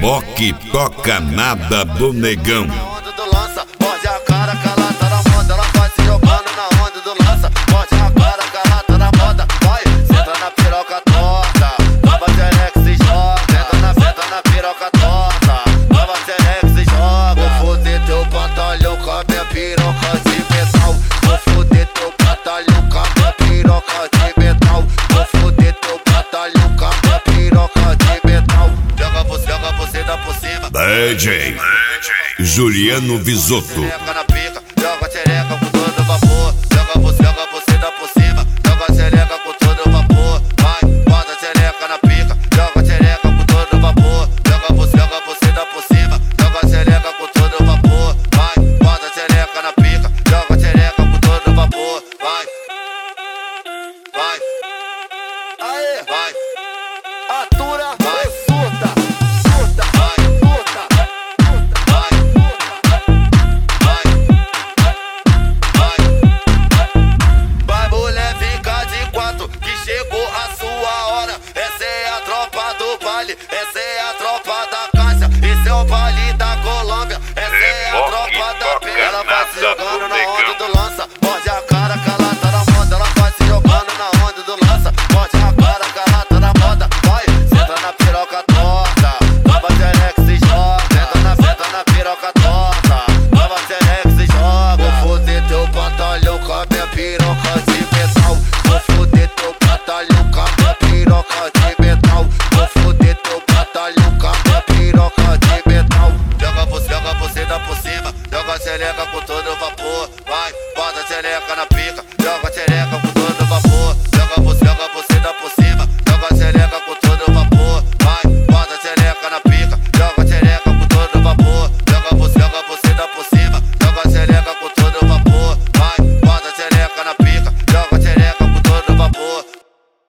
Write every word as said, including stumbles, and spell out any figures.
Reboque toca nada do negão. Onda do lança, morde a cara que ela tá na moda. Ela vai se jogando na onda do lança. Morde a cara que ela tá na moda. Vai, senta na piroca torta. Nova Terex se joga. Senta na, senta na piroca torta. Nova Terex se joga. Vou foder teu batalhão com a minha piroca de metal. Vou foder teu batalhão com a minha piroca de metal. Vou foder teu batalhão com a minha piroca de metal. Joga você, joga você da por cima. D J Juliano Visotto. Xereca na pica, joga xereca com todo vapor. Joga você, joga você da por cima. Joga xereca com todo vapor. Vai, bota xereca na pica, joga xereca com todo vapor. Joga você, joga você da por cima. Joga xereca com todo vapor. Vai, bota xereca na pica, joga xereca com todo vapor. Vai, vai, aê, vai, atura, vai, surta, surta, vai, surta, vai, vai, vai, vai, mulher, fica de quatro que chegou a sua hora. Essa é a tropa do baile, essa é a tropa da caixa, esse é o baile da Colômbia, essa é a tropa da pena. Ela vai se jogando na onda do lança, morde a cara que ela tá na moda. Ela vai se jogando na onda do lança, morde a cara que ela tá na moda. Vai, senta na piroca torta, Nova Terex se joga. Senta na, senta na piroca torta, Nova Terex se joga. Vou foder teu batalhão com a minha piroca de metal. Vou foder teu batalhão com a minha piroca de metal. Vou foder teu batalhão com a minha piroca de metal. Joga você, joga você da por cima. Joga xereca com todo vapor. Vai, bota xereca na pica, joga xereca